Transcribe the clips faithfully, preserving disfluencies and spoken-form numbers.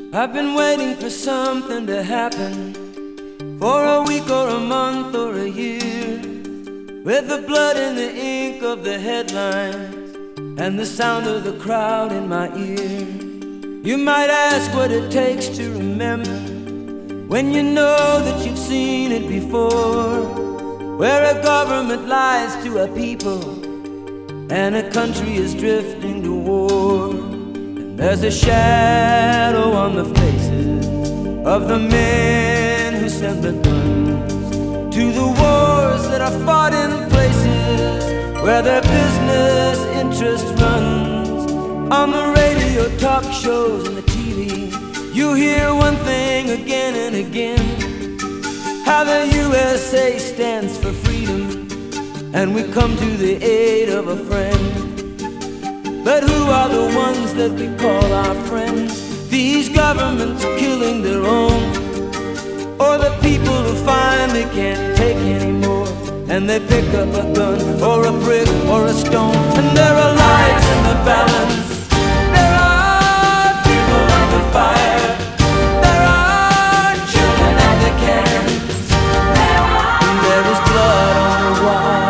I've been waiting for something to happen, for a week or a month or a year, with the blood and the ink of the headlines and the sound of the crowd in my ear. You might ask what it takes to remember, when you know that you've seen it before, where a government lies to a people and a country is drifting to war. And there's a shadow on the faces of the men who sent the guns to the wars that are fought in places where their business interest runs. On the radio, talk shows, and the T V, you hear one thing again and again, how the U S A stands for freedom and we come to the aid of a friend. But who are the ones that we call our friends? These governments killing their own, or the people who finally can't take anymore and they pick up a gun or a brick or a stone. And there are lives in the balance, there are people under fire, there are children at the cannons, and there is blood on the wire.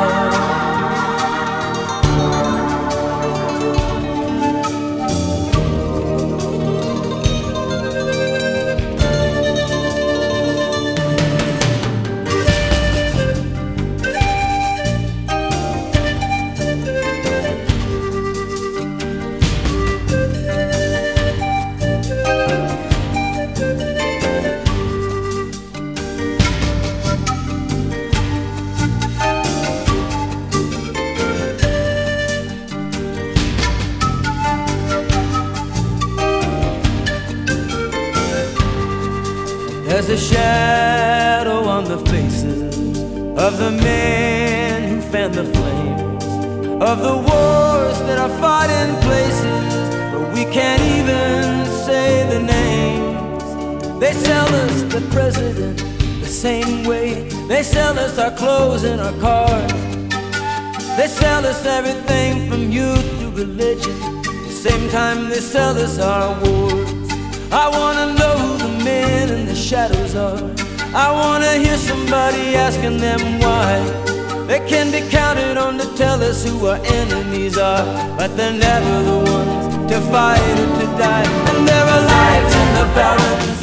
There's a shadow on the faces of the men who fan the flames of the wars that are fought in places where we can't even say the names. They sell us the president the same way they sell us our clothes and our cars. They sell us everything from youth to religion, the same time they sell us our wars. I wanna know who the men in the shadows are. I wanna hear somebody asking them why. They can be counted on to tell us who our enemies are, but they're never the ones to fight or to die. And there are lives in the balance,